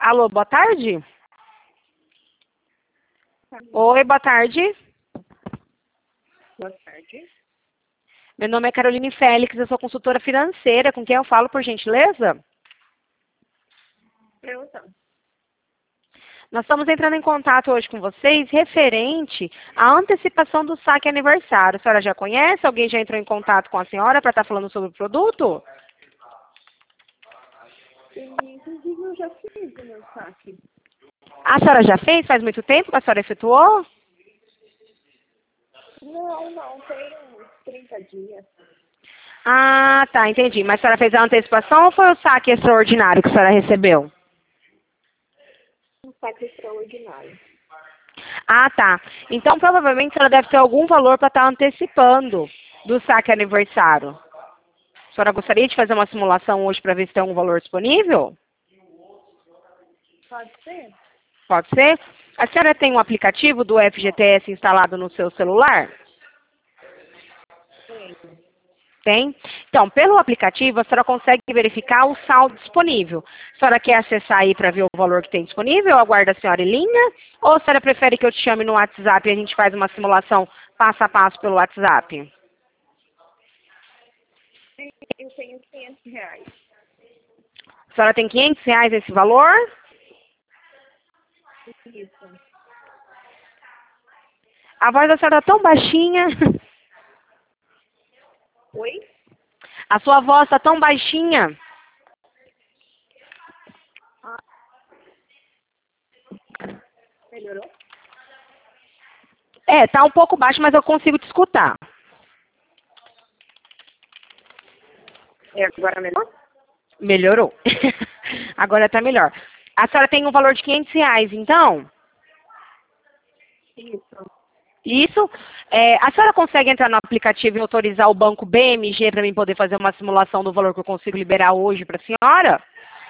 Alô, boa tarde? Oi, boa tarde. Boa tarde. Meu nome é Caroline Félix, eu sou consultora financeira. Com quem eu falo, por gentileza? Eu não. Nós estamos entrando em contato hoje com vocês referente à antecipação do saque aniversário. A senhora já conhece? Alguém já entrou em contato com a senhora para estar falando sobre o produto? Inclusive, eu já fiz o meu saque. A senhora já fez? Faz muito tempo que a senhora efetuou? Não, tem uns 30 dias. Ah, tá, entendi. Mas a senhora fez a antecipação ou foi o saque extraordinário que a senhora recebeu? Um saque extraordinário. Ah, tá. Então, provavelmente, a senhora deve ter algum valor para estar antecipando do saque aniversário. A senhora gostaria de fazer uma simulação hoje para ver se tem algum valor disponível? Pode ser? Pode ser? A senhora tem um aplicativo do FGTS instalado no seu celular? Tem. Tem? Então, pelo aplicativo, a senhora consegue verificar o saldo disponível. A senhora quer acessar aí para ver o valor que tem disponível? Eu aguardo a senhora em linha? Ou a senhora prefere que eu te chame no WhatsApp e a gente faz uma simulação passo a passo pelo WhatsApp? Eu tenho R$ 500. A senhora tem R$ 500 esse valor? Isso. A voz da senhora está tão baixinha. Oi? A sua voz está tão baixinha. Melhorou? É, tá um pouco baixo, mas eu consigo te escutar. É agora melhor? Melhorou. Agora tá melhor. A senhora tem um valor de R$ 500, então? Isso. Isso. A senhora consegue entrar no aplicativo e autorizar o banco BMG para mim poder fazer uma simulação do valor que eu consigo liberar hoje para a senhora?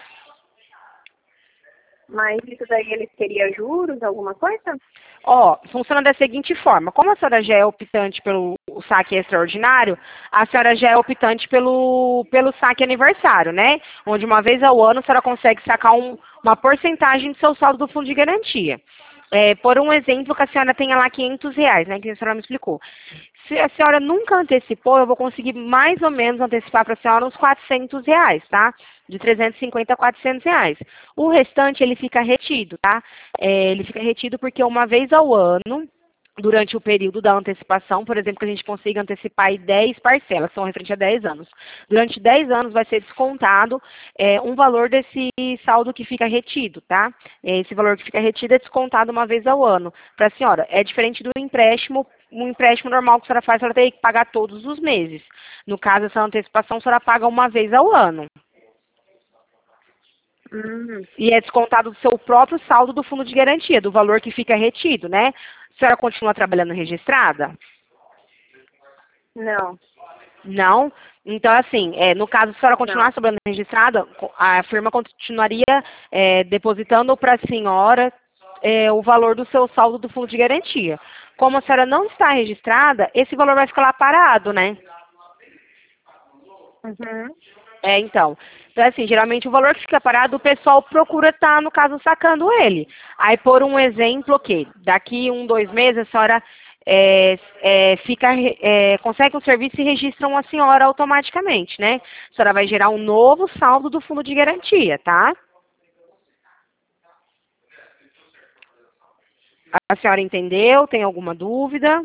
Mas isso daí ele teria juros, alguma coisa? Ó, funciona da seguinte forma. Como a senhora já é optante pelo saque extraordinário, a senhora já é optante pelo saque aniversário, né? Onde uma vez ao ano a senhora consegue sacar uma porcentagem do seu saldo do fundo de garantia. Por um exemplo, que a senhora tenha lá R$ 500, né? Que a senhora me explicou. Se a senhora nunca antecipou, eu vou conseguir mais ou menos antecipar para a senhora uns R$ 400, tá? De 350 a R$ 400. O restante, ele fica retido, tá? Ele fica retido porque uma vez ao ano, durante o período da antecipação, por exemplo, que a gente consiga antecipar aí 10 parcelas, são referente a 10 anos. Durante 10 anos vai ser descontado um valor desse saldo que fica retido, tá? Esse valor que fica retido é descontado uma vez ao ano. Para a senhora, é diferente do empréstimo. Um empréstimo normal que a senhora faz, a senhora tem que pagar todos os meses. No caso, essa antecipação, a senhora paga uma vez ao ano. E é descontado do seu próprio saldo do fundo de garantia, do valor que fica retido, né? A senhora continua trabalhando registrada? Não. Não? Então, assim, no caso, se a senhora continuar Não. trabalhando registrada, a firma continuaria depositando para a senhora o valor do seu saldo do fundo de garantia. Como a senhora não está registrada, esse valor vai ficar lá parado, né? Uhum. Então. Então, assim, geralmente o valor que fica parado, o pessoal procura estar, no caso, sacando ele. Aí, por um exemplo, que daqui 2 meses, a senhora consegue um serviço e registram a senhora automaticamente, né? A senhora vai gerar um novo saldo do fundo de garantia, tá? A senhora entendeu? Tem alguma dúvida?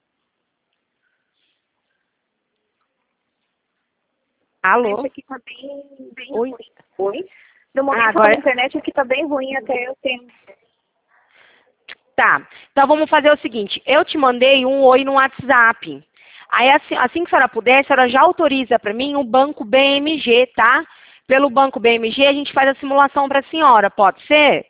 Alô? Isso aqui tá bem Oi? ruim. Oi? No momento, a Agora, internet aqui tá bem ruim, até eu tenho. tá. Então vamos fazer o seguinte, eu te mandei um oi no WhatsApp. Aí assim que a senhora puder, a senhora já autoriza para mim o banco BMG, tá? Pelo banco BMG a gente faz a simulação para a senhora, pode ser?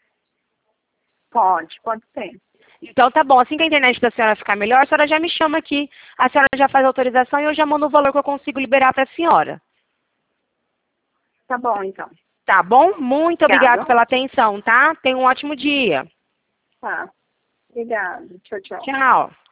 Pode ser. Então tá bom, assim que a internet da senhora ficar melhor, a senhora já me chama aqui, a senhora já faz a autorização e eu já mando o valor que eu consigo liberar para a senhora. Tá bom, então. Tá bom? Muito obrigada Obrigada. pela atenção, tá? Tenha um ótimo dia. Tá. Obrigada. Tchau, tchau. Tchau.